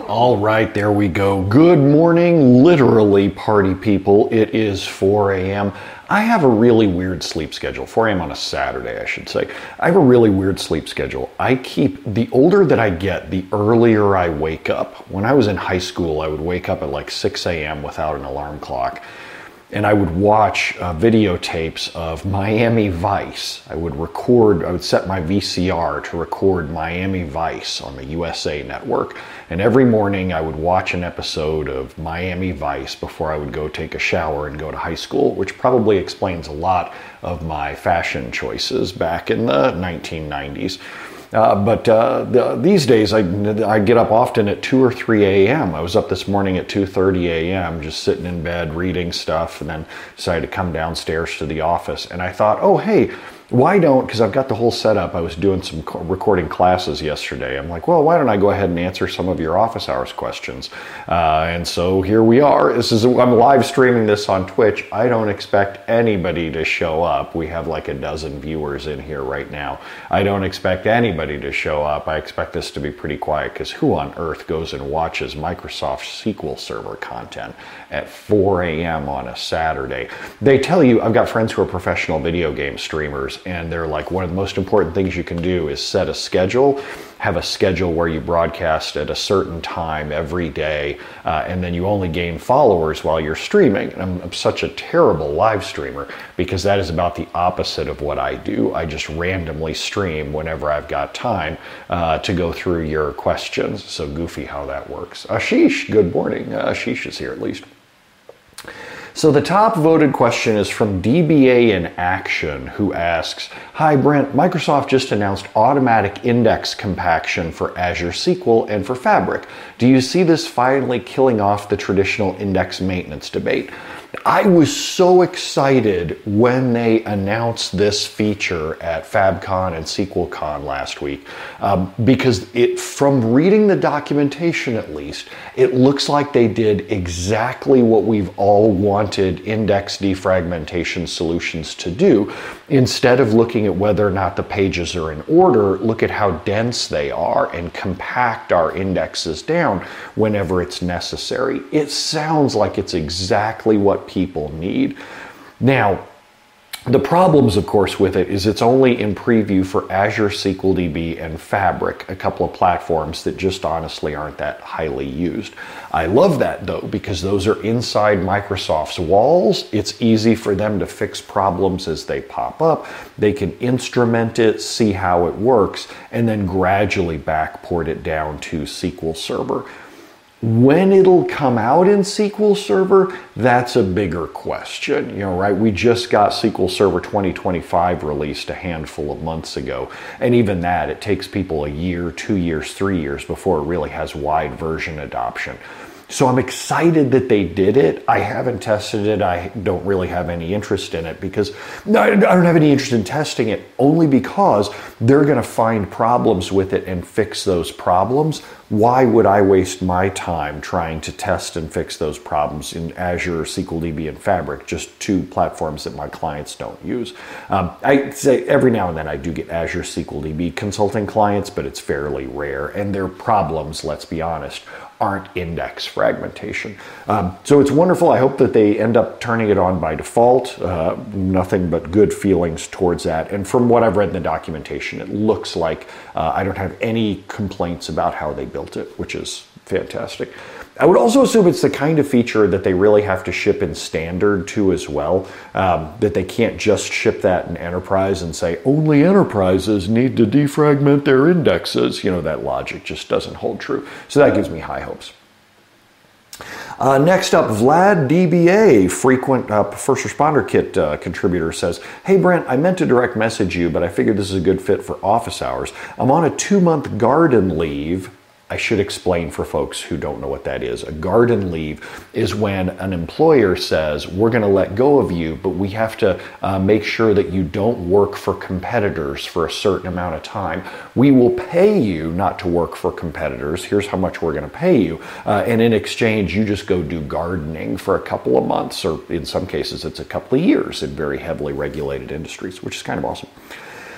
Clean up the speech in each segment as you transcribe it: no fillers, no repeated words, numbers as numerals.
All right, there we go. Good morning, literally, party people. It is 4 a.m. I have a really weird sleep schedule. 4 a.m. on a Saturday, I should say. I have a really weird sleep schedule. The older that I get, the earlier I wake up. When I was in high school, I would wake up at like 6 a.m. without an alarm clock. And I would watch videotapes of Miami Vice. I would set my VCR to record Miami Vice on the USA Network. And every morning I would watch an episode of Miami Vice before I would go take a shower and go to high school, which probably explains a lot of my fashion choices back in the 1990s. These days I get up often at 2 or 3 a.m. I was up this morning at 2:30 a.m. just sitting in bed reading stuff, and then decided to come downstairs to the office. And I thought, oh hey, because I've got the whole setup. I was doing some recording classes yesterday. I'm like, well, why don't I go ahead and answer some of your office hours questions? And so here we are. I'm live streaming this on Twitch. I don't expect anybody to show up. We have like a dozen viewers in here right now. I don't expect anybody to show up. I expect this to be pretty quiet, because who on earth goes and watches Microsoft SQL Server content at 4 a.m. on a Saturday? They tell you, I've got friends who are professional video game streamers, and they're like, one of the most important things you can do is set a schedule, have a schedule where you broadcast at a certain time every day, and then you only gain followers while you're streaming. And I'm such a terrible live streamer, because that is about the opposite of what I do. I just randomly stream whenever I've got time to go through your questions. So goofy how that works. Ashish, good morning. Ashish is here at least. So the top voted question is from DBA in Action, who asks, hi Brent, Microsoft just announced automatic index compaction for Azure SQL and for Fabric. Do you see this finally killing off the traditional index maintenance debate? I was so excited when they announced this feature at FabCon and SQLCon last week, because from reading the documentation at least, it looks like they did exactly what we've all wanted index defragmentation solutions to do. Instead of looking at whether or not the pages are in order, look at how dense they are and compact our indexes down whenever it's necessary. It sounds like it's exactly what people need. Now, the problems, of course, with it is it's only in preview for Azure SQL DB and Fabric, a couple of platforms that just honestly aren't that highly used. I love that, though, because those are inside Microsoft's walls. It's easy for them to fix problems as they pop up. They can instrument it, see how it works, and then gradually backport it down to SQL Server. When it'll come out in SQL Server, that's a bigger question, right? We just got SQL Server 2025 released a handful of months ago. And even that, it takes people a year, 2 years, 3 years before it really has wide version adoption. So I'm excited that they did it. I haven't tested it. I don't really have any interest in it, because I don't have any interest in testing it, only because they're going to find problems with it and fix those problems. Why would I waste my time trying to test and fix those problems in Azure, SQL DB, and Fabric, just two platforms that my clients don't use? I say every now and then I do get Azure SQL DB consulting clients, but it's fairly rare. And their problems, let's be honest, aren't index fragmentation. So it's wonderful. I hope that they end up turning it on by default. Nothing but good feelings towards that. And from what I've read in the documentation, it looks like I don't have any complaints about how they built it, which is fantastic. I would also assume it's the kind of feature that they really have to ship in standard too as well, that they can't just ship that in enterprise and say only enterprises need to defragment their indexes. That logic just doesn't hold true. So that gives me high hopes. Next up, Vlad DBA, frequent First Responder Kit contributor, says, hey Brent, I meant to direct message you, but I figured this is a good fit for office hours. I'm on a 2-month garden leave. I should explain for folks who don't know what that is. A garden leave is when an employer says, we're going to let go of you, but we have to make sure that you don't work for competitors for a certain amount of time. We will pay you not to work for competitors. Here's how much we're going to pay you. And in exchange, you just go do gardening for a couple of months, or in some cases, it's a couple of years in very heavily regulated industries, which is kind of awesome.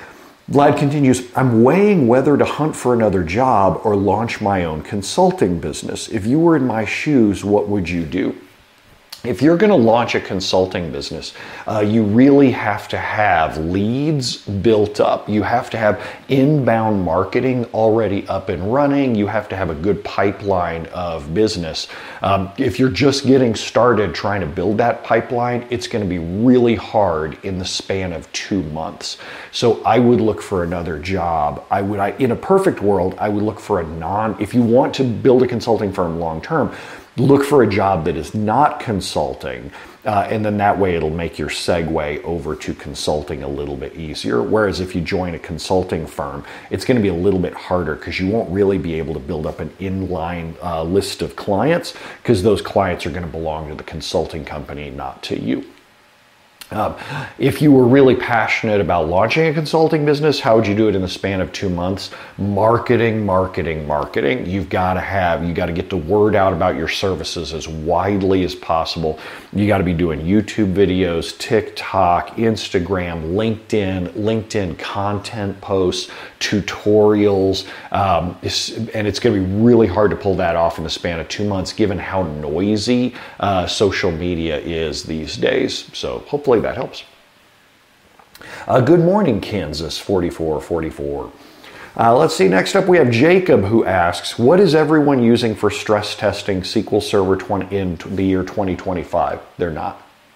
Vlad continues, I'm weighing whether to hunt for another job or launch my own consulting business. If you were in my shoes, what would you do? If you're going to launch a consulting business, you really have to have leads built up. You have to have inbound marketing already up and running. You have to have a good pipeline of business. If you're just getting started trying to build that pipeline, it's going to be really hard in the span of 2 months. So I would look for another job. In a perfect world, I would look for if you want to build a consulting firm long term, look for a job that is not consulting, and then that way it'll make your segue over to consulting a little bit easier. Whereas if you join a consulting firm, it's going to be a little bit harder because you won't really be able to build up an inline list of clients, because those clients are going to belong to the consulting company, not to you. If you were really passionate about launching a consulting business, how would you do it in the span of 2 months? Marketing, marketing, marketing. You got to get the word out about your services as widely as possible. You got to be doing YouTube videos, TikTok, Instagram, LinkedIn content posts, tutorials, and it's going to be really hard to pull that off in the span of 2 months, given how noisy social media is these days. So hopefully that helps. Good morning, Kansas 4444. Let's see, next up we have Jacob, who asks, what is everyone using for stress testing SQL Server in the year 2025? They're not.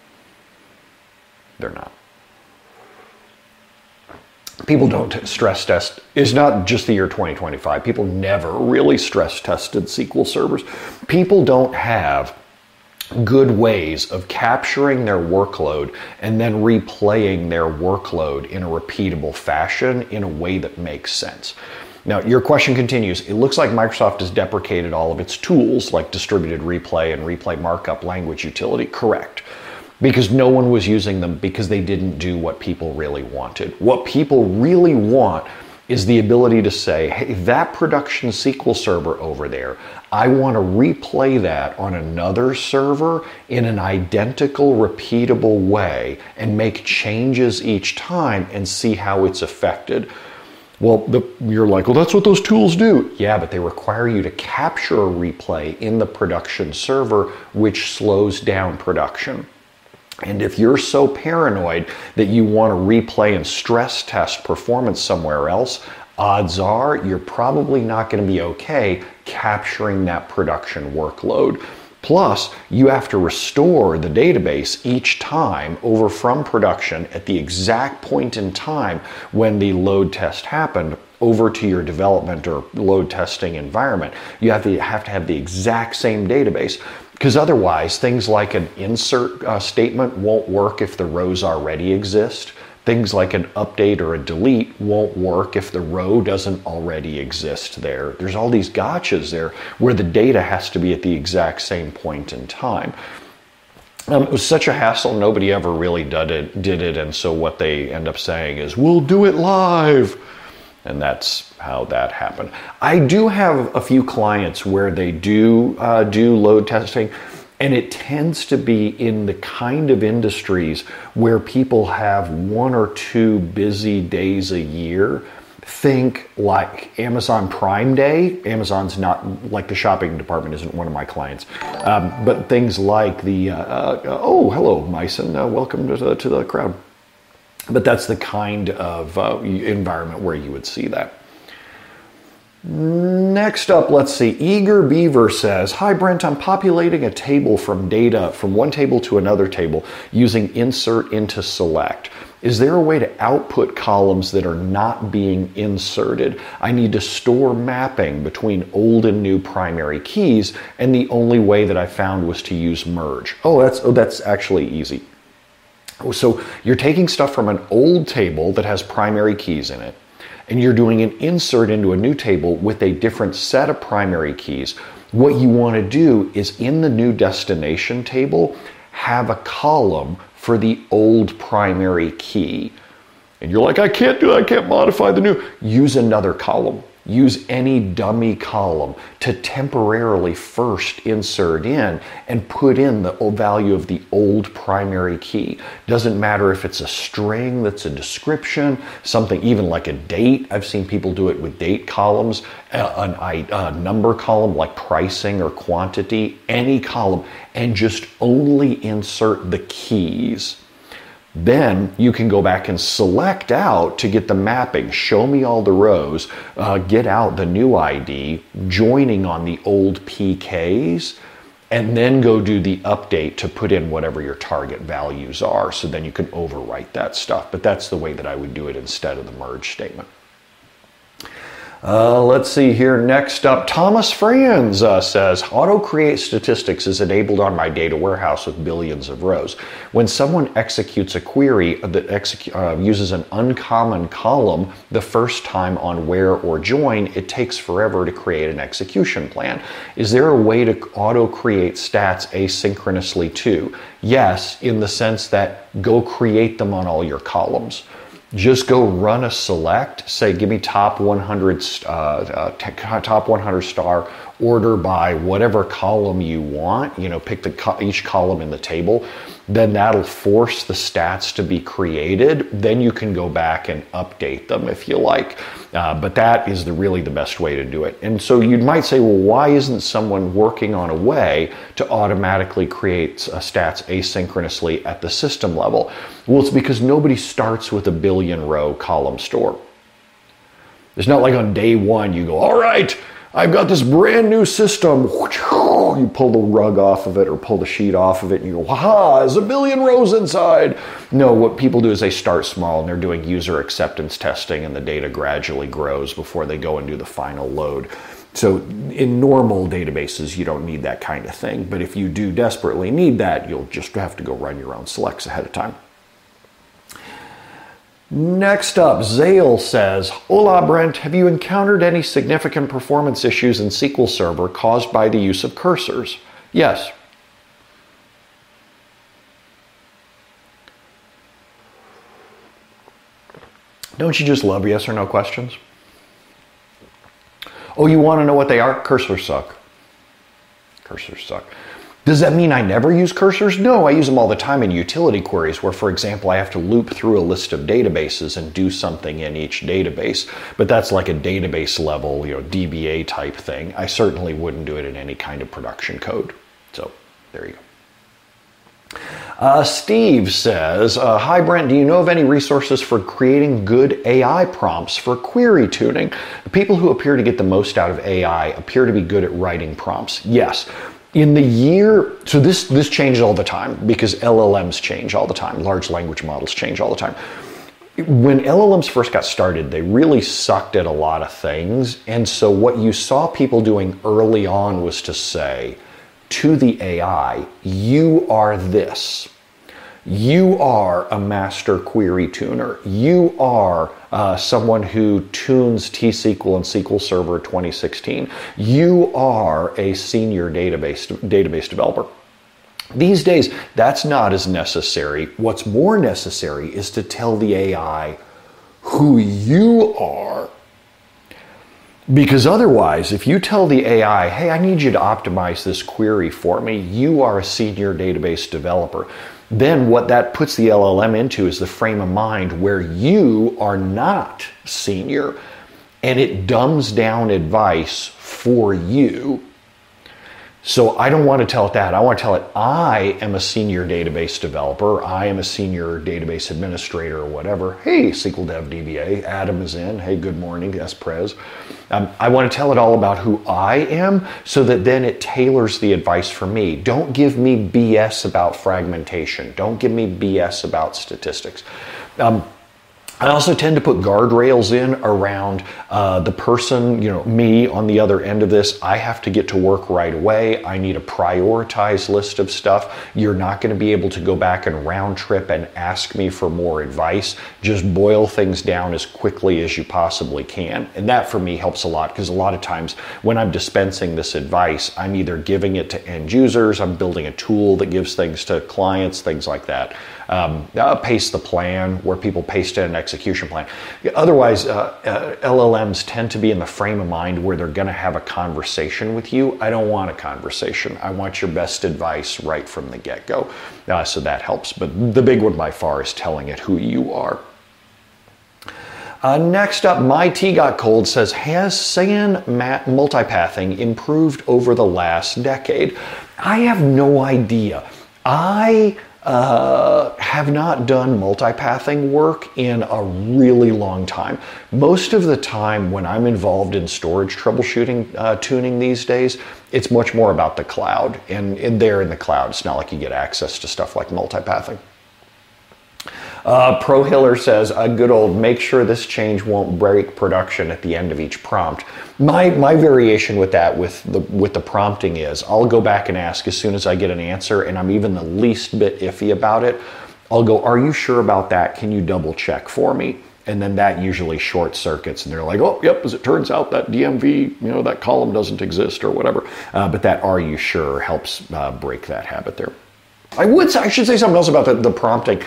People don't stress test. It's not just the year 2025. People never really stress tested SQL servers. People don't have good ways of capturing their workload and then replaying their workload in a repeatable fashion in a way that makes sense. Now, your question continues. It looks like Microsoft has deprecated all of its tools like distributed replay and replay markup language utility. Correct. Because no one was using them because they didn't do what people really wanted. What people really want is the ability to say, hey, that production SQL server over there, I want to replay that on another server in an identical, repeatable way and make changes each time and see how it's affected. Well, you're like, well, that's what those tools do. Yeah, but they require you to capture a replay in the production server, which slows down production. And if you're so paranoid that you want to replay and stress test performance somewhere else, odds are you're probably not going to be okay capturing that production workload. Plus, you have to restore the database each time over from production at the exact point in time when the load test happened over to your development or load testing environment. You have to have the exact same database. Because otherwise, things like an insert statement won't work if the rows already exist. Things like an update or a delete won't work if the row doesn't already exist there. There's all these gotchas there where the data has to be at the exact same point in time. It was such a hassle, nobody ever really did it, and so what they end up saying is, we'll do it live. And that's how that happened. I do have a few clients where they do load testing, and it tends to be in the kind of industries where people have 1 or 2 busy days a year. Think like Amazon Prime Day. Amazon's not, like the shopping department isn't one of my clients. But things like oh, hello, Myson. Welcome to the crowd. But that's the kind of environment where you would see that. Next up, let's see. Eager Beaver says, hi Brent, I'm populating a table from data from one table to another table using insert into select. Is there a way to output columns that are not being inserted? I need to store mapping between old and new primary keys, and the only way that I found was to use merge. That's actually easy. So you're taking stuff from an old table that has primary keys in it, and you're doing an insert into a new table with a different set of primary keys. What you want to do is in the new destination table, have a column for the old primary key. And you're like, I can't do it, I can't modify the new. Use another column. use any dummy column to temporarily first insert in and put in the value of the old primary key. Doesn't matter if it's a string that's a description, something even like a date. I've seen people do it with date columns, a number column like pricing or quantity, any column, and just only insert the keys. Then you can go back and select out to get the mapping, show me all the rows, get out the new ID, joining on the old PKs, and then go do the update to put in whatever your target values are. So then you can overwrite that stuff. But that's the way that I would do it instead of the merge statement. Let's see here. Next up, Thomas Franz says, auto-create statistics is enabled on my data warehouse with billions of rows. When someone executes a query that uses an uncommon column the first time on where or join, it takes forever to create an execution plan. Is there a way to auto-create stats asynchronously too? Yes, in the sense that go create them on all your columns. Just go run a select, say give me top 100 star, order by whatever column you want, pick each column in the table. Then that'll force the stats to be created. Then you can go back and update them if you like. But that is really the best way to do it. And so you might say, well, why isn't someone working on a way to automatically create stats asynchronously at the system level? Well, it's because nobody starts with a billion row column store. It's not like on day one you go, all right, I've got this brand new system. You pull the rug off of it or pull the sheet off of it and you go, aha, there's a billion rows inside. No, what people do is they start small and they're doing user acceptance testing and the data gradually grows before they go and do the final load. So in normal databases, you don't need that kind of thing. But if you do desperately need that, you'll just have to go run your own selects ahead of time. Next up, Zale says, Hola Brent, have you encountered any significant performance issues in SQL Server caused by the use of cursors? Yes. Don't you just love yes or no questions? Oh, you want to know what they are? Cursors suck. Cursors suck. Does that mean I never use cursors? No, I use them all the time in utility queries where, for example, I have to loop through a list of databases and do something in each database. But that's like a database level, DBA type thing. I certainly wouldn't do it in any kind of production code. So there you go. Steve says, hi Brent, do you know of any resources for creating good AI prompts for query tuning? The people who appear to get the most out of AI appear to be good at writing prompts. Yes. In the year, so this changes all the time because LLMs change all the time. Large language models change all the time. When LLMs first got started, they really sucked at a lot of things. And so what you saw people doing early on was to say to the AI, you are this. You are a master query tuner. You are someone who tunes T-SQL and SQL Server 2016. You are a senior database developer. These days, that's not as necessary. What's more necessary is to tell the AI who you are. Because otherwise, if you tell the AI, hey, I need you to optimize this query for me, you are a senior database developer, then what that puts the LLM into is the frame of mind where you are not senior, and it dumbs down advice for you. So I don't want to tell it that. I want to tell it I am a senior database developer. I am a senior database administrator or whatever. Hey, SQL Dev DBA, Adam is in. Hey, good morning, S-Prez. I want to tell it all about who I am so that then it tailors the advice for me. Don't give me BS about fragmentation. Don't give me BS about statistics. I also tend to put guardrails in around the person, me on the other end of this. I have to get to work right away. I need a prioritized list of stuff. You're not going to be able to go back and round trip and ask me for more advice. Just boil things down as quickly as you possibly can. And that for me helps a lot because a lot of times when I'm dispensing this advice, I'm either giving it to end users, I'm building a tool that gives things to clients, things like that. Paste the plan where people paste in an execution plan. Otherwise, LLMs tend to be in the frame of mind where they're going to have a conversation with you. I don't want a conversation. I want your best advice right from the get-go. So that helps. But the big one by far is telling it who you are. Next up, My Tea Got Cold says, has SAN multipathing improved over the last decade? I have no idea. I have not done multipathing work in a really long time. Most of the time when I'm involved in storage troubleshooting, tuning these days, it's much more about the cloud. And there in the cloud, it's not like you get access to stuff like multipathing. Pro Hiller says, a good old make sure this change won't break production at the end of each prompt. My variation with that, with the prompting is, I'll go back and ask as soon as I get an answer and I'm even the least bit iffy about it. I'll go, are you sure about that? Can you double check for me? And then that usually short circuits and they're like, oh, yep, as it turns out that DMV, that column doesn't exist or whatever. But that are you sure helps break that habit there. I should say something else about the prompting.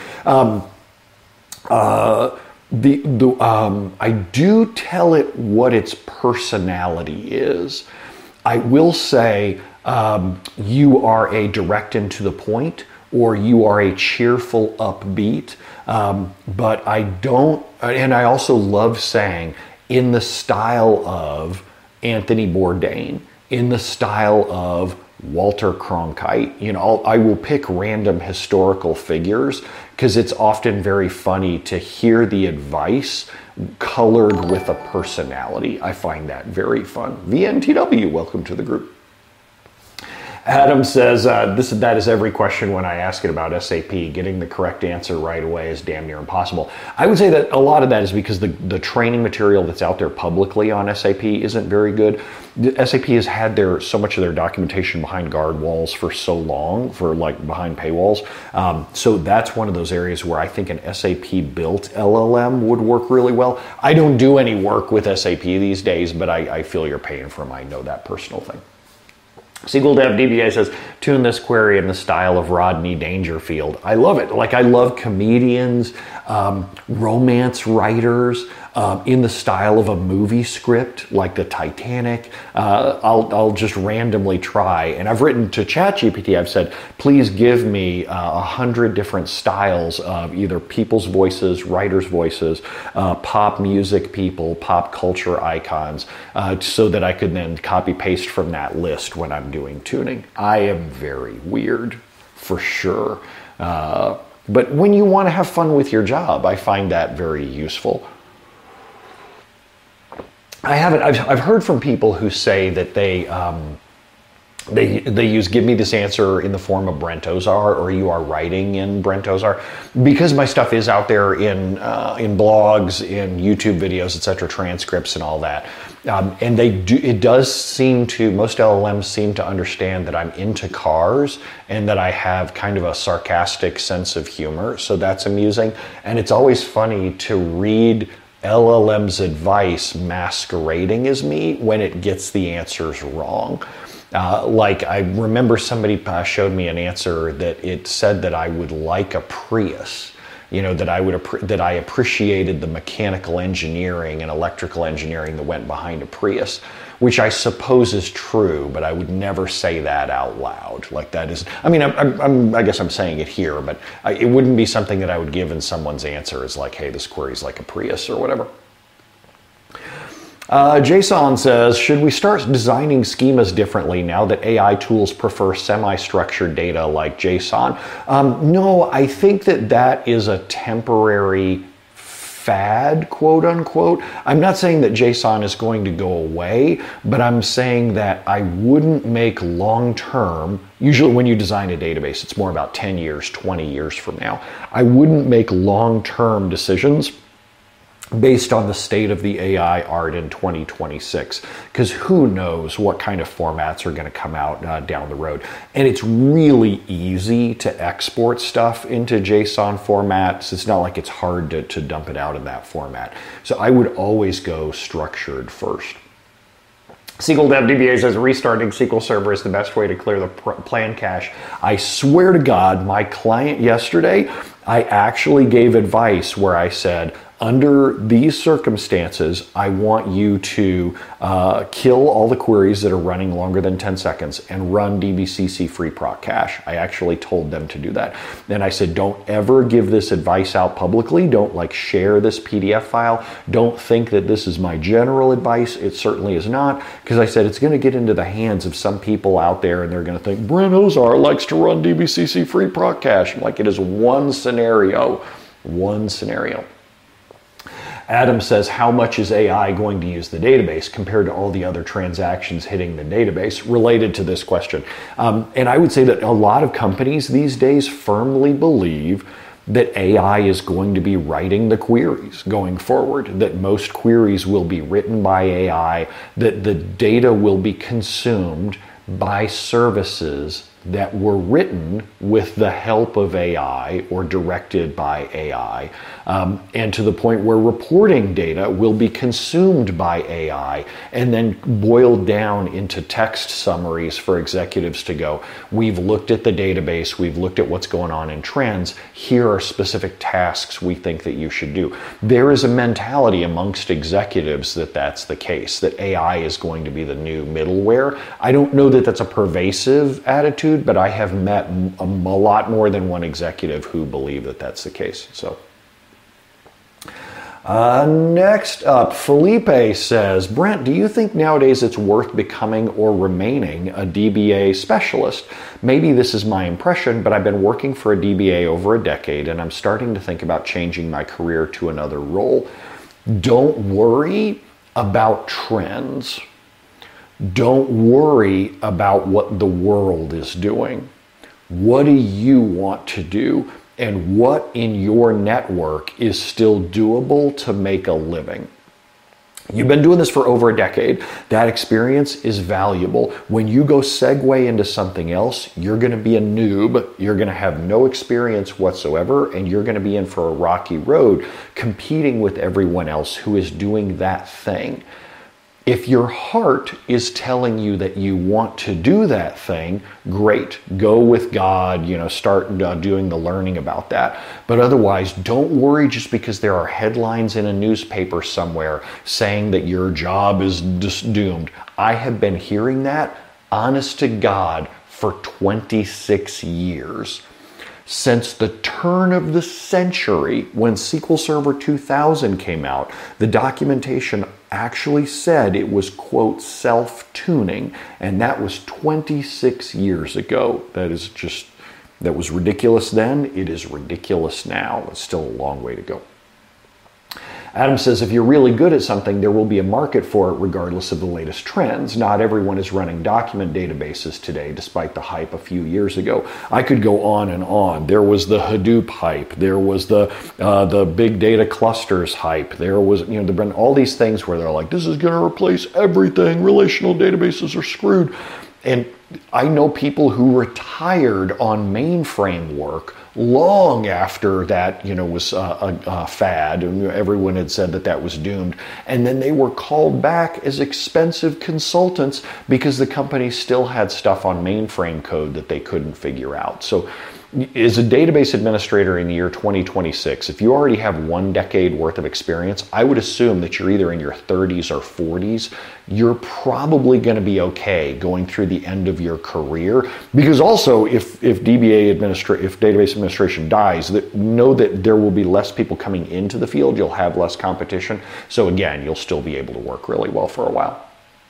I do tell it what its personality is. I will say you are a direct and to the point, or you are a cheerful upbeat. But I don't, and I also love saying in the style of Anthony Bourdain, in the style of Walter Cronkite. I will pick random historical figures because it's often very funny to hear the advice colored with a personality. I find that very fun. VNTW, welcome to the group. Adam says, that is every question when I ask it about SAP. Getting the correct answer right away is damn near impossible. I would say that a lot of that is because the training material that's out there publicly on SAP isn't very good. SAP has had so much of their documentation behind guard walls for so long, behind paywalls. So that's one of those areas where I think an SAP built LLM would work really well. I don't do any work with SAP these days, but I feel your pain from, I know that personal thing. SQL Dev DBA says, tune this query in the style of Rodney Dangerfield. I love it. I love comedians, romance writers, in the style of a movie script, like the Titanic. I'll just randomly try. And I've written to ChatGPT, I've said, please give me 100 different styles of either people's voices, writers' voices, pop music people, pop culture icons, so that I could then copy paste from that list when I'm doing tuning. I am very weird, for sure. But when you want to have fun with your job, I find that very useful. I've heard from people who say that they use give me this answer in the form of Brent Ozar, or you are writing in Brent Ozar, because my stuff is out there in blogs, in YouTube videos, etc., transcripts and all that. And it does seem to, most LLMs seem to understand that I'm into cars and that I have kind of a sarcastic sense of humor. So that's amusing. And it's always funny to read LLM's advice masquerading as me when it gets the answers wrong. I remember somebody showed me an answer that it said that I would like a Prius, that I appreciated the mechanical engineering and electrical engineering that went behind a Prius, which I suppose is true, but I would never say that out loud. That is, I guess I'm saying it here, but it wouldn't be something that I would give in someone's answer as hey, this query's like a Prius or whatever. Jason says, should we start designing schemas differently now that AI tools prefer semi-structured data like JSON? No, I think that is a temporary fad, quote unquote. I'm not saying that JSON is going to go away, but I'm saying that I wouldn't make long-term, usually when you design a database, it's more about 10 years, 20 years from now. I wouldn't make long-term decisions based on the state of the AI art in 2026, because who knows what kind of formats are going to come out down the road. And it's really easy to export stuff into JSON formats. It's not like it's hard to dump it out in that format. So I would always go structured first. SQL Dev DBA says restarting SQL Server is the best way to clear the plan cache. I swear to God, my client yesterday, I actually gave advice where I said, Under these circumstances, I want you to kill all the queries that are running longer than 10 seconds and run DBCC free proc cache. I actually told them to do that. And I said, don't ever give this advice out publicly. Don't share this PDF file. Don't think that this is my general advice. It certainly is not, because I said it's going to get into the hands of some people out there and they're going to think Brent Ozar likes to run DBCC free proc cache. It is one scenario. One scenario. Adam says, how much is AI going to use the database compared to all the other transactions hitting the database? Related to this question. And I would say that a lot of companies these days firmly believe that AI is going to be writing the queries going forward, that most queries will be written by AI, that the data will be consumed by services that were written with the help of AI or directed by AI, and to the point where reporting data will be consumed by AI and then boiled down into text summaries for executives to go, we've looked at the database, we've looked at what's going on in trends, here are specific tasks we think that you should do. There is a mentality amongst executives that that's the case, that AI is going to be the new middleware. I don't know that that's a pervasive attitude, but I have met a lot more than one executive who believe that that's the case. So, next up, Felipe says, Brent, do you think nowadays it's worth becoming or remaining a DBA specialist? Maybe this is my impression, but I've been working for a DBA over a decade and I'm starting to think about changing my career to another role. Don't worry about trends. Don't worry about what the world is doing. What do you want to do? And what in your network is still doable to make a living? You've been doing this for over a decade. That experience is valuable. When you go segue into something else, you're going to be a noob. You're going to have no experience whatsoever, and you're going to be in for a rocky road competing with everyone else who is doing that thing. If your heart is telling you that you want to do that thing, great. Go with God, start doing the learning about that. But otherwise, don't worry just because there are headlines in a newspaper somewhere saying that your job is just doomed. I have been hearing that, honest to God, for 26 years. Since the turn of the century, when SQL Server 2000 came out, the documentation actually said it was, quote, self-tuning, and that was 26 years ago. That was ridiculous then. It is ridiculous now. It's still a long way to go. Adam says, if you're really good at something, there will be a market for it regardless of the latest trends. Not everyone is running document databases today, despite the hype a few years ago. I could go on and on. There was the Hadoop hype. There was the big data clusters hype. There was, there've been all these things where they're like, this is going to replace everything. Relational databases are screwed. And I know people who retired on mainframe work long after that, was a fad, and everyone had said that was doomed. And then they were called back as expensive consultants because the company still had stuff on mainframe code that they couldn't figure out. So as a database administrator in the year 2026, if you already have 1 decade worth of experience, I would assume that you're either in your 30s or 40s. You're probably going to be okay going through the end of your career, because also if database administration dies, know that there will be less people coming into the field. You'll have less competition. So again, you'll still be able to work really well for a while.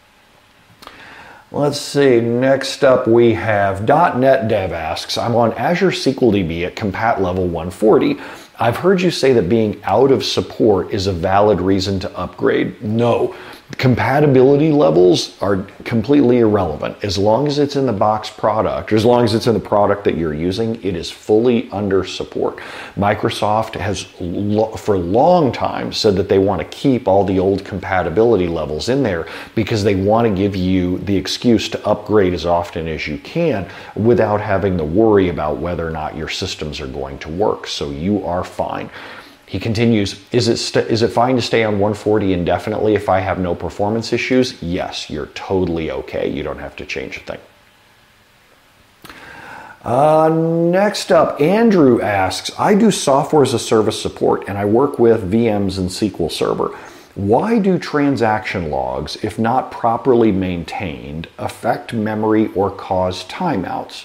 Let's see, next up we have .NET Dev asks, I'm on Azure SQL DB at compat level 140. I've heard you say that being out of support is a valid reason to upgrade. No. Compatibility levels are completely irrelevant. As long as it's in the box product, or as long as it's in the product that you're using, it is fully under support. Microsoft has for a long time said that they want to keep all the old compatibility levels in there because they want to give you the excuse to upgrade as often as you can without having to worry about whether or not your systems are going to work. So you are fine. He continues, is it fine to stay on 140 indefinitely if I have no performance issues? Yes, you're totally okay. You don't have to change a thing. Next up, Andrew asks, I do software as a service support and I work with VMs and SQL Server. Why do transaction logs, if not properly maintained, affect memory or cause timeouts?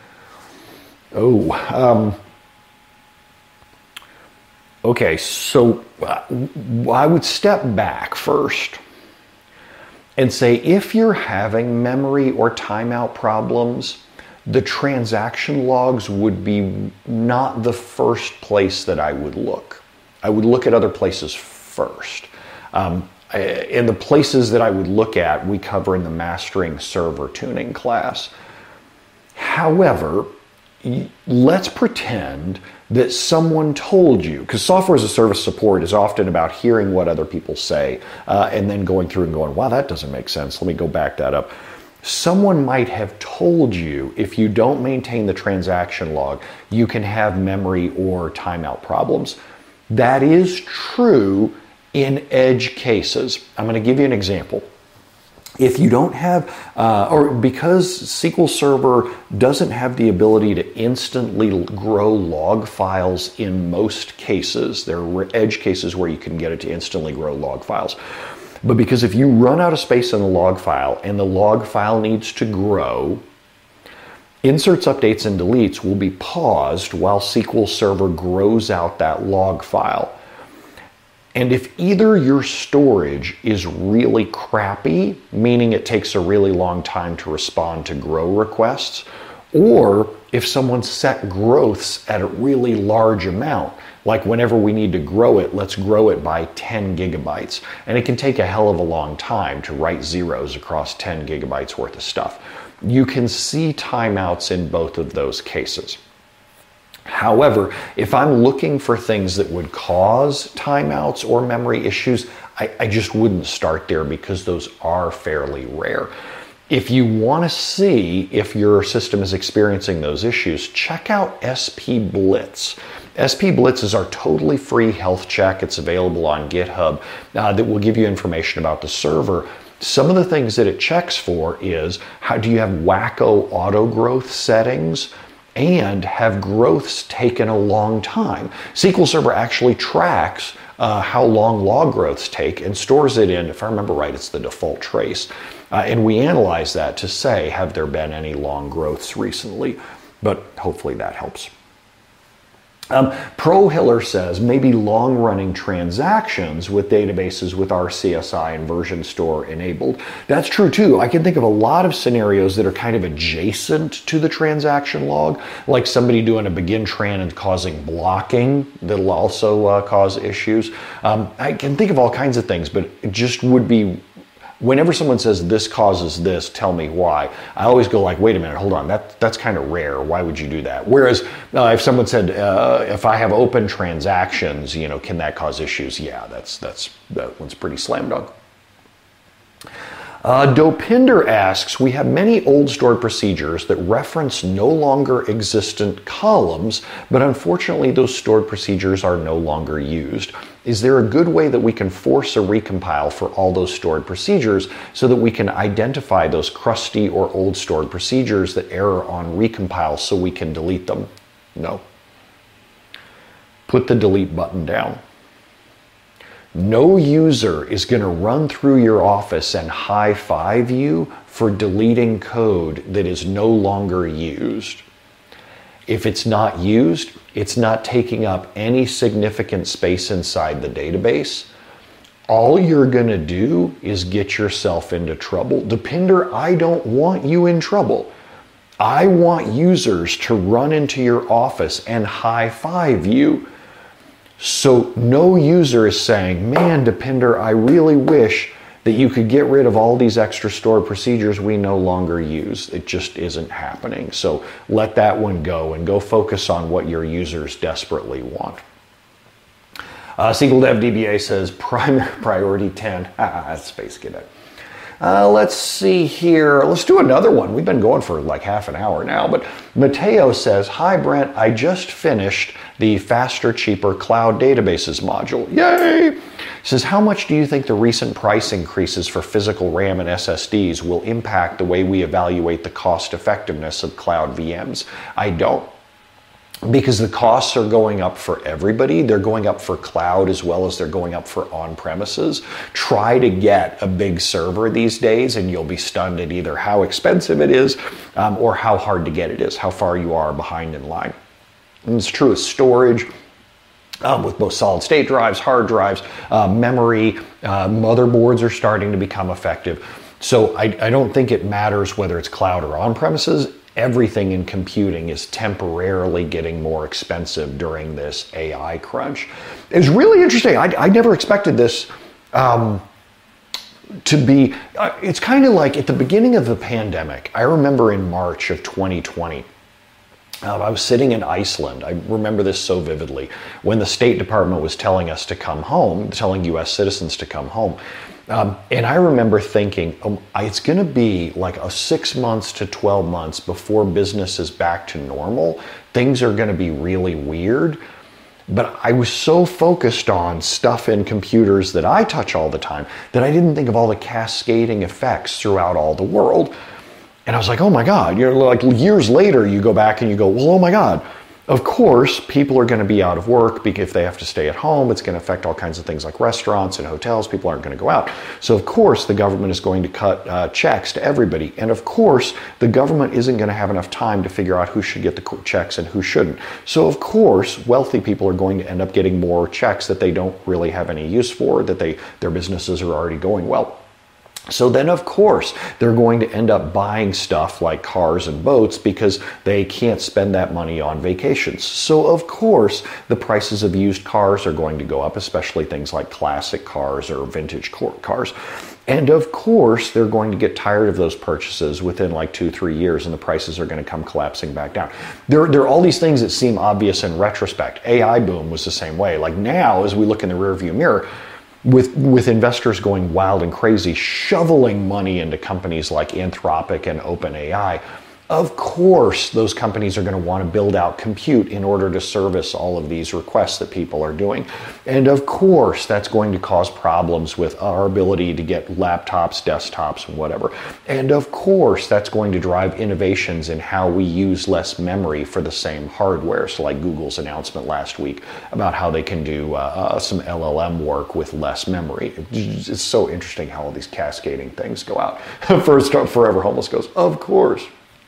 Okay, so I would step back first and say if you're having memory or timeout problems, the transaction logs would be not the first place that I would look. I would look at other places first. And the places that I would look at, we cover in the Mastering Server Tuning class. However, let's pretend that someone told you, because software as a service support is often about hearing what other people say and then going through and going, wow, that doesn't make sense. Let me go back that up. Someone might have told you if you don't maintain the transaction log, you can have memory or timeout problems. That is true in edge cases. I'm going to give you an example. If you don't have, or because SQL Server doesn't have the ability to instantly grow log files in most cases, there are edge cases where you can get it to instantly grow log files. But because if you run out of space in the log file and the log file needs to grow, inserts, updates, and deletes will be paused while SQL Server grows out that log file. And if either your storage is really crappy, meaning it takes a really long time to respond to grow requests, or if someone set growths at a really large amount, like whenever we need to grow it, let's grow it by 10 gigabytes. And it can take a hell of a long time to write zeros across 10 gigabytes worth of stuff. You can see timeouts in both of those cases. However, if I'm looking for things that would cause timeouts or memory issues, I just wouldn't start there because those are fairly rare. If you want to see if your system is experiencing those issues, check out SP Blitz. SP Blitz is our totally free health check. It's available on GitHub that will give you information about the server. Some of the things that it checks for is, how do you have wacko auto growth settings? And have growths taken a long time? SQL Server actually tracks how long log growths take and stores it in, if I remember right, it's the default trace. And we analyze that to say, have there been any long growths recently? But hopefully that helps. ProHiller says maybe long-running transactions with databases with RCSI and version store enabled. That's true too. I can think of a lot of scenarios that are kind of adjacent to the transaction log, like somebody doing a begin tran and causing blocking that'll also cause issues. I can think of all kinds of things, but it just would be, whenever someone says this causes this, tell me why, I always go like, wait a minute, hold on, that's kind of rare. Why would you do that? Whereas if someone said, if I have open transactions, can that cause issues? Yeah, that one's pretty slam dunk. Dopinder asks, we have many old stored procedures that reference no longer existent columns, but unfortunately those stored procedures are no longer used. Is there a good way that we can force a recompile for all those stored procedures so that we can identify those crusty or old stored procedures that error on recompile so we can delete them? No. Put the delete button down. No user is going to run through your office and high-five you for deleting code that is no longer used. If it's not used, it's not taking up any significant space inside the database. All you're going to do is get yourself into trouble. Dopinder, I don't want you in trouble. I want users to run into your office and high-five you. So no user is saying, man, Dopinder, I really wish that you could get rid of all these extra stored procedures we no longer use. It just isn't happening. So let that one go and go focus on what your users desperately want. SQL Dev DBA says primary priority 10. That's Space Cadet. Let's see here. Let's do another one. We've been going for like half an hour now, but Mateo says, "Hi Brent, I just finished the Faster, Cheaper Cloud Databases module. Yay!" He says, "How much do you think the recent price increases for physical RAM and SSDs will impact the way we evaluate the cost effectiveness of cloud VMs?" I don't. Because the costs are going up for everybody. They're going up for cloud as well as they're going up for on-premises. Try to get a big server these days and you'll be stunned at either how expensive it is or how hard to get it is, how far you are behind in line. And it's true of storage. With both solid state drives, hard drives, memory, motherboards are starting to become effective. So I don't think it matters whether it's cloud or on-premises. Everything in computing is temporarily getting more expensive during this AI crunch. It's really interesting. I never expected this to be, it's kind of like at the beginning of the pandemic. I remember in March of 2020, I was sitting in Iceland. I remember this so vividly when the State Department was telling us to come home, telling US citizens to come home. And I remember thinking, it's going to be like a 6 months to 12 months before business is back to normal. Things are going to be really weird. But I was so focused on stuff in computers that I touch all the time that I didn't think of all the cascading effects throughout all the world. And I was like, oh my God, like years later, you go back and you go, well, oh my God. Of course, people are going to be out of work because if they have to stay at home, it's going to affect all kinds of things like restaurants and hotels. People aren't going to go out. So of course, the government is going to cut checks to everybody. And of course, the government isn't going to have enough time to figure out who should get the checks and who shouldn't. So of course, wealthy people are going to end up getting more checks that they don't really have any use for, that their businesses are already going well. So then, of course, they're going to end up buying stuff like cars and boats because they can't spend that money on vacations. So, of course, the prices of used cars are going to go up, especially things like classic cars or vintage cars. And, of course, they're going to get tired of those purchases within like 2-3 years, and the prices are going to come collapsing back down. There are all these things that seem obvious in retrospect. AI boom was the same way. Like now, as we look in the rearview mirror, with investors going wild and crazy, shoveling money into companies like Anthropic and OpenAI, of course those companies are going to want to build out compute in order to service all of these requests that people are doing. And of course that's going to cause problems with our ability to get laptops, desktops, and whatever. And of course that's going to drive innovations in how we use less memory for the same hardware. So like Google's announcement last week about how they can do some LLM work with less memory. It's so interesting how all these cascading things go out. First, Forever Homeless goes, of course.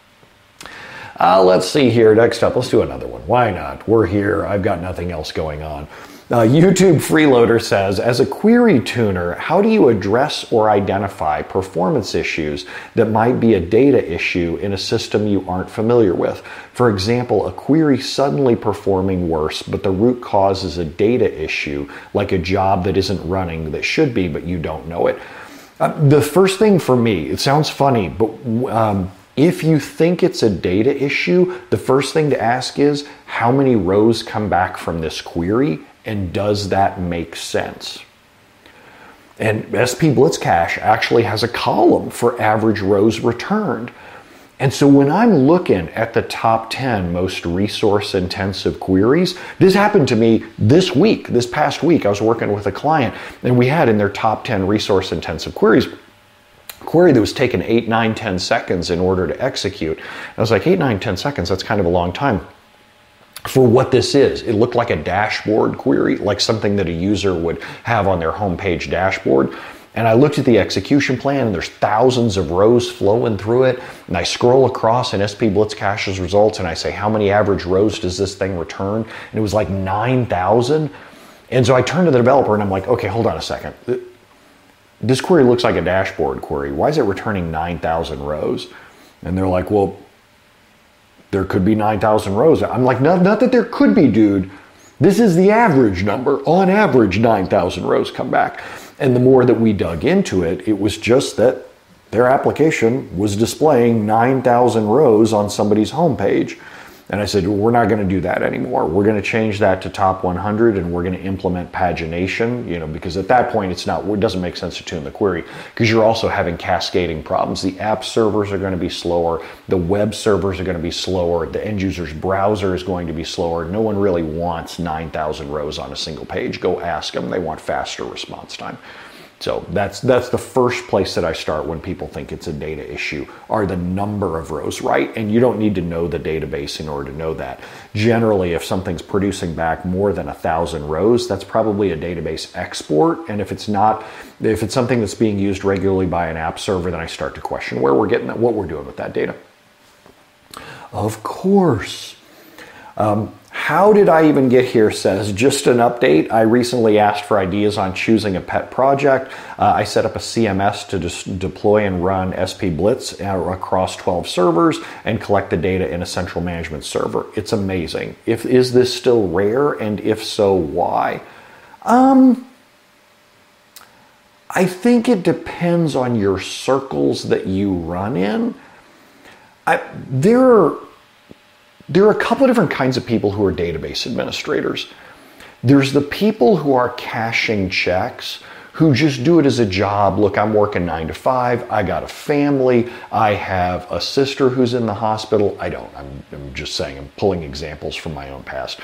Let's see here. Next up, let's do another one. Why not? We're here. I've got nothing else going on. YouTube Freeloader says, as a query tuner, how do you address or identify performance issues that might be a data issue in a system you aren't familiar with? For example, a query suddenly performing worse, but the root cause is a data issue, like a job that isn't running that should be, but you don't know it. The first thing for me, it sounds funny, but if you think it's a data issue, the first thing to ask is, how many rows come back from this query, and does that make sense? And SP Blitzcash actually has a column for average rows returned. And so when I'm looking at the top 10 most resource-intensive queries, this happened to me this week, this past week. I was working with a client, and we had in their top 10 resource-intensive queries, query that was taken 8, 9, 10 seconds in order to execute. I was like, 8, 9, 10 seconds, that's kind of a long time for what this is. It looked like a dashboard query, like something that a user would have on their homepage dashboard. And I looked at the execution plan, and there's thousands of rows flowing through it. And I scroll across in SP Blitzcash's results, and I say, how many average rows does this thing return? And it was like 9,000. And so I turned to the developer, and I'm like, okay, hold on a second. This query looks like a dashboard query. Why is it returning 9,000 rows? And they're like, well, there could be 9,000 rows. I'm like, not that there could be, dude. This is the average number. On average, 9,000 rows come back. And the more that we dug into it, it was just that their application was displaying 9,000 rows on somebody's homepage. And I said, we're not going to do that anymore. We're going to change that to top 100, and we're going to implement pagination, because at that point it doesn't make sense to tune the query, because you're also having cascading problems. The app servers are going to be slower. The web servers are going to be slower. The end user's browser is going to be slower. No one really wants 9,000 rows on a single page. Go ask them. They want faster response time. So that's the first place that I start when people think it's a data issue. Are the number of rows right? And you don't need to know the database in order to know that. Generally, if something's producing back more than 1,000 rows, that's probably a database export. And if it's something that's being used regularly by an app server, then I start to question where we're getting that, what we're doing with that data. Of course. How did I even get here says, just an update. I recently asked for ideas on choosing a pet project. I set up a CMS to just deploy and run SP Blitz across 12 servers and collect the data in a central management server. It's amazing. Is this still rare? And if so, why? I think it depends on your circles that you run in. There are a couple of different kinds of people who are database administrators. There's the people who are cashing checks, who just do it as a job. Look, I'm working 9 to 5. I got a family. I have a sister who's in the hospital. I don't. I'm just saying, I'm pulling examples from my own past.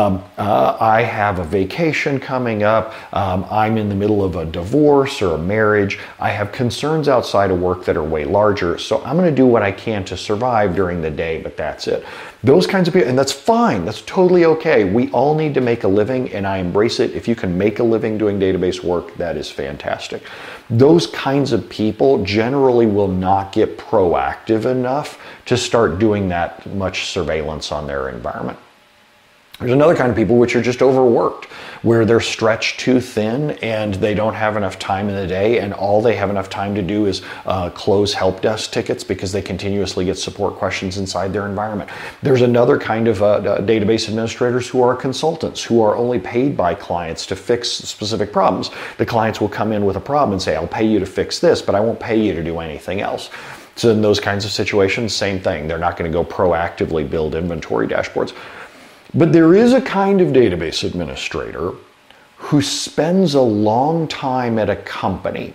I have a vacation coming up. I'm in the middle of a divorce or a marriage. I have concerns outside of work that are way larger. So I'm going to do what I can to survive during the day, but that's it. Those kinds of people, and that's fine. That's totally okay. We all need to make a living, and I embrace it. If you can make a living doing database work, that is fantastic. Those kinds of people generally will not get proactive enough to start doing that much surveillance on their environment. There's another kind of people which are just overworked, where they're stretched too thin and they don't have enough time in the day, and all they have enough time to do is close help desk tickets because they continuously get support questions inside their environment. There's another kind of database administrators who are consultants, who are only paid by clients to fix specific problems. The clients will come in with a problem and say, I'll pay you to fix this, but I won't pay you to do anything else. So in those kinds of situations, same thing. They're not going to go proactively build inventory dashboards. But there is a kind of database administrator who spends a long time at a company,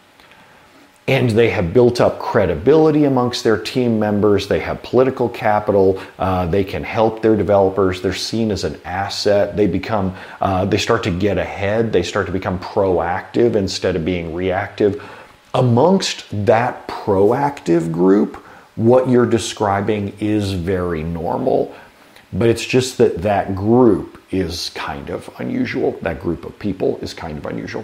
and they have built up credibility amongst their team members. They have political capital. They can help their developers. They're seen as an asset. They start to get ahead. They start to become proactive instead of being reactive. Amongst that proactive group, what you're describing is very normal. But it's just that group is kind of unusual. That group of people is kind of unusual.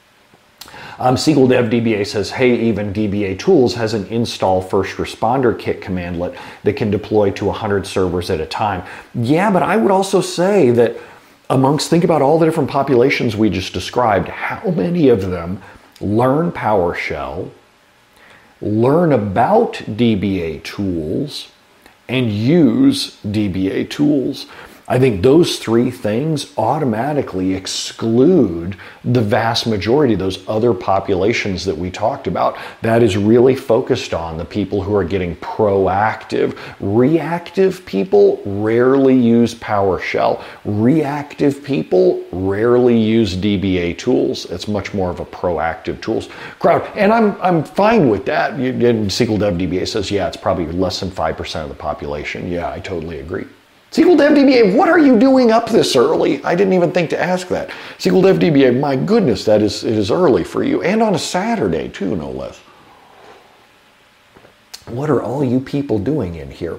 SQL Dev DBA says, hey, even DBA Tools has an install first responder kit commandlet that can deploy to 100 servers at a time. Yeah, but I would also say that think about all the different populations we just described, how many of them learn PowerShell, learn about DBA Tools, and use DBA Tools? I think those three things automatically exclude the vast majority of those other populations that we talked about. That is really focused on the people who are getting proactive. Reactive people rarely use PowerShell. Reactive people rarely use DBA Tools. It's much more of a proactive tools crowd. And I'm fine with that. And SQL Dev DBA says, yeah, it's probably less than 5% of the population. Yeah, I totally agree. SQL Dev DBA, what are you doing up this early? I didn't even think to ask that. SQL Dev DBA, my goodness, it is early for you. And on a Saturday too, no less. What are all you people doing in here?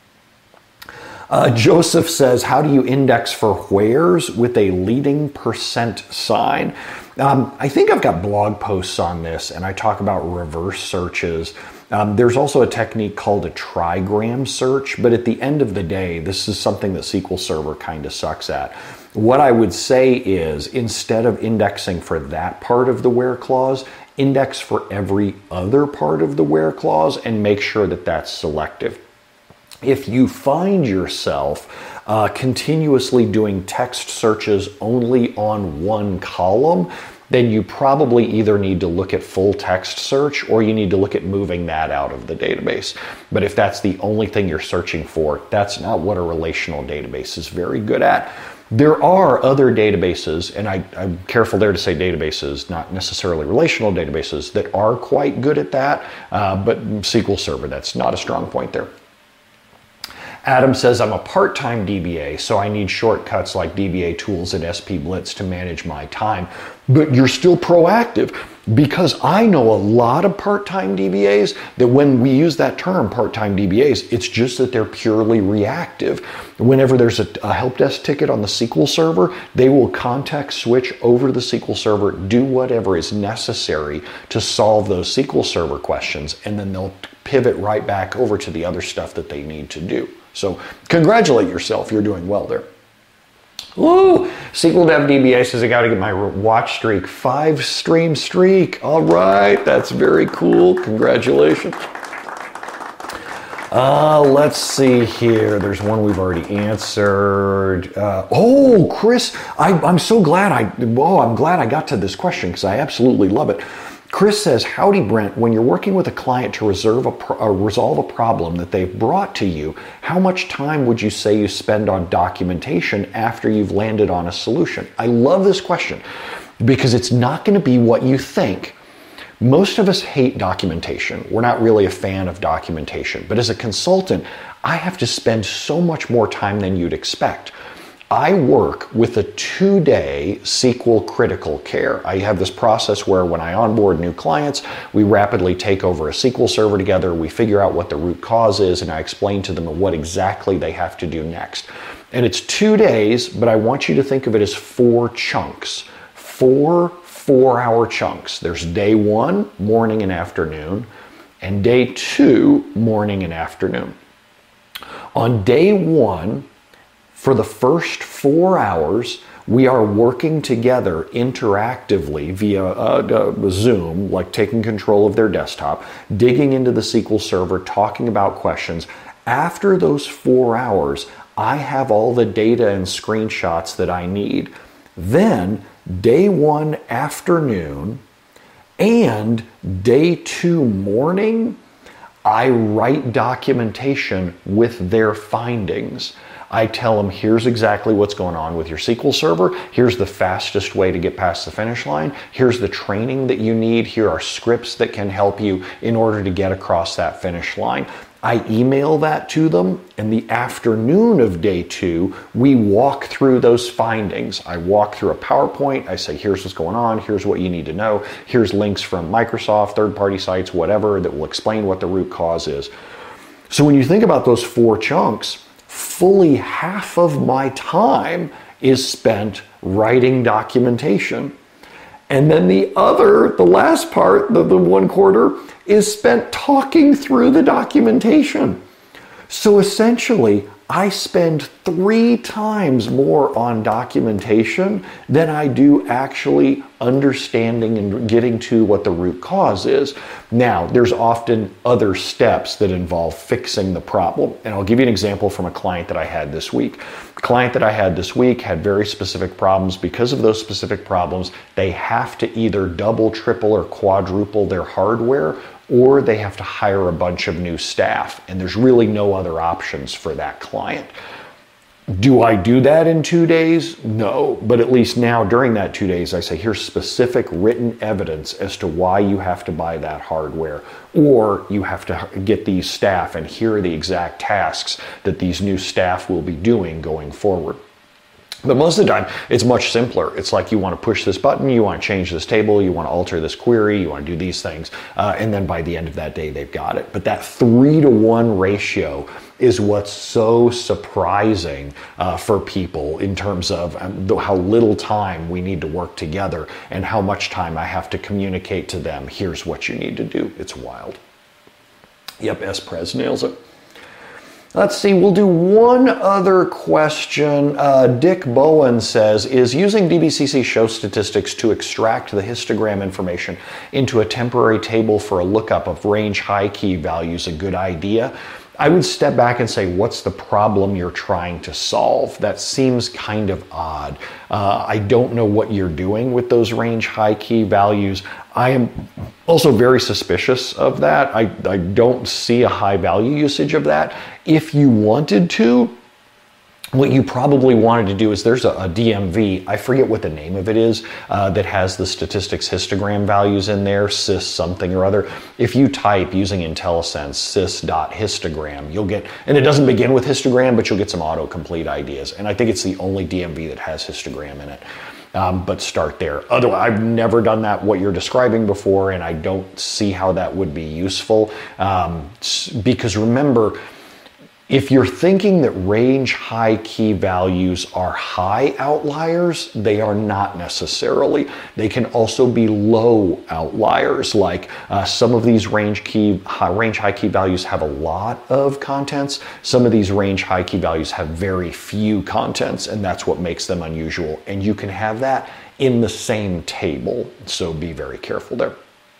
Joseph says, how do you index for wheres with a leading % sign? I think I've got blog posts on this, and I talk about reverse searches. There's also a technique called a trigram search, but at the end of the day, this is something that SQL Server kind of sucks at. What I would say is, instead of indexing for that part of the where clause, index for every other part of the where clause and make sure that that's selective. If you find yourself continuously doing text searches only on one column, then you probably either need to look at full text search or you need to look at moving that out of the database. But if that's the only thing you're searching for, that's not what a relational database is very good at. There are other databases, and I'm careful there to say databases, not necessarily relational databases, that are quite good at that, but SQL Server, that's not a strong point there. Adam says, I'm a part-time DBA, so I need shortcuts like DBA tools and SP Blitz to manage my time. But you're still proactive, because I know a lot of part-time DBAs that when we use that term, part-time DBAs, it's just that they're purely reactive. Whenever there's a help desk ticket on the SQL Server, they will context switch over to the SQL Server, do whatever is necessary to solve those SQL Server questions, and then they'll pivot right back over to the other stuff that they need to do. So congratulate yourself, you're doing well there. Ooh, SQL Dev DBA says I got to get my watch streak, 5-stream streak. All right, that's very cool. Congratulations. Let's see here. There's one we've already answered. Chris, I'm so glad I'm glad I got to this question because I absolutely love it. Chris says, howdy Brent, when you're working with a client to resolve a problem that they've brought to you, how much time would you say you spend on documentation after you've landed on a solution? I love this question because it's not going to be what you think. Most of us hate documentation. We're not really a fan of documentation, but as a consultant, I have to spend so much more time than you'd expect. I work with a 2-day SQL critical care. I have this process where when I onboard new clients, we rapidly take over a SQL server together, we figure out what the root cause is, and I explain to them what exactly they have to do next. And it's 2 days, but I want you to think of it as 4 chunks. 4 4-hour chunks. There's day 1, morning and afternoon, and day 2, morning and afternoon. On day 1, for the first 4 hours, we are working together interactively via Zoom, like taking control of their desktop, digging into the SQL Server, talking about questions. After those 4 hours, I have all the data and screenshots that I need. Then, day 1 afternoon and day 2 morning, I write documentation with their findings. I tell them, here's exactly what's going on with your SQL Server. Here's the fastest way to get past the finish line. Here's the training that you need. Here are scripts that can help you in order to get across that finish line. I email that to them. In the afternoon of day 2, we walk through those findings. I walk through a PowerPoint. I say, here's what's going on. Here's what you need to know. Here's links from Microsoft, third-party sites, whatever, that will explain what the root cause is. So when you think about those 4 chunks, fully half of my time is spent writing documentation. And then the last part, the 1/4, is spent talking through the documentation. So essentially, I spend 3 times more on documentation than I do actually understanding and getting to what the root cause is. Now, there's often other steps that involve fixing the problem. And I'll give you an example from a client that I had this week. The client that I had this week had very specific problems. Because of those specific problems, they have to either double, triple, or quadruple their hardware, or they have to hire a bunch of new staff, and there's really no other options for that client. Do I do that in 2 days? No, but at least now during that 2 days, I say, here's specific written evidence as to why you have to buy that hardware, or you have to get these staff, and here are the exact tasks that these new staff will be doing going forward. But most of the time, it's much simpler. It's like you want to push this button, you want to change this table, you want to alter this query, you want to do these things, and then by the end of that day, they've got it. But that 3-to-1 ratio is what's so surprising for people in terms of how little time we need to work together and how much time I have to communicate to them, here's what you need to do. It's wild. Yep, S-Prez nails it. Let's see, we'll do one other question. Dick Bowen says, is using DBCC show statistics to extract the histogram information into a temporary table for a lookup of range high key values a good idea? I would step back and say, what's the problem you're trying to solve? That seems kind of odd. I don't know what you're doing with those range high key values. I am also very suspicious of that. I don't see a high value usage of that. If you wanted to, what you probably wanted to do is there's a DMV, I forget what the name of it is, that has the statistics histogram values in there, sys something or other. If you type using IntelliSense sys.histogram, you'll get, and it doesn't begin with histogram, but you'll get some autocomplete ideas. And I think it's the only DMV that has histogram in it. But start there. Otherwise, I've never done that, what you're describing before, and I don't see how that would be useful. Because remember, if you're thinking that range high key values are high outliers, they are not necessarily. They can also be low outliers. Like some of these range high key values have a lot of contents. Some of these range high key values have very few contents, and that's what makes them unusual. And you can have that in the same table. So be very careful there.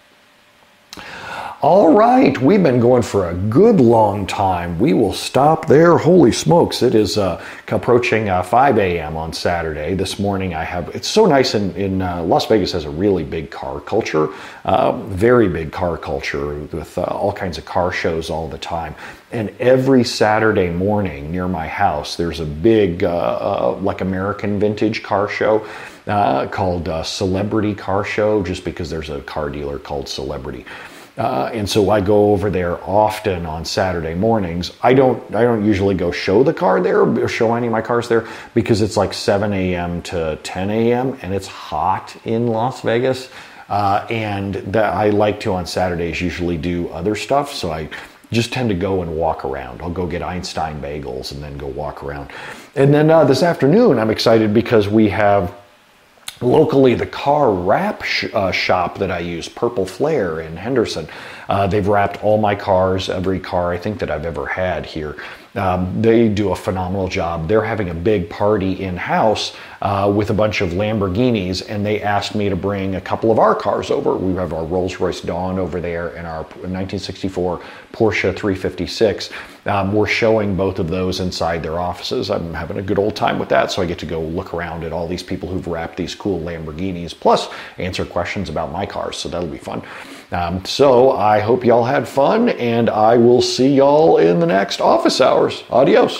All right, we've been going for a good long time. We will stop there. Holy smokes, it is approaching 5 a.m. on Saturday. This morning it's so nice in Las Vegas has a really big car culture, very big car culture with all kinds of car shows all the time. And every Saturday morning near my house, there's a big like American vintage car show called Celebrity Car Show, just because there's a car dealer called Celebrity. And so I go over there often on Saturday mornings. I don't usually go show the car there or show any of my cars there because it's like 7 a.m. to 10 a.m. and it's hot in Las Vegas. And that I like to on Saturdays usually do other stuff. So I just tend to go and walk around. I'll go get Einstein bagels and then go walk around. And then this afternoon I'm excited because we have locally, the car wrap shop that I use, Purple Flare in Henderson, they've wrapped all my cars, every car I think that I've ever had here. They do a phenomenal job. They're having a big party in-house with a bunch of Lamborghinis, and they asked me to bring a couple of our cars over. We have our Rolls-Royce Dawn over there and our 1964 Porsche 356. We're showing both of those inside their offices. I'm having a good old time with that, so I get to go look around at all these people who've wrapped these cool Lamborghinis, plus answer questions about my cars, so that'll be fun. So I hope y'all had fun, and I will see y'all in the next office hours. Adios.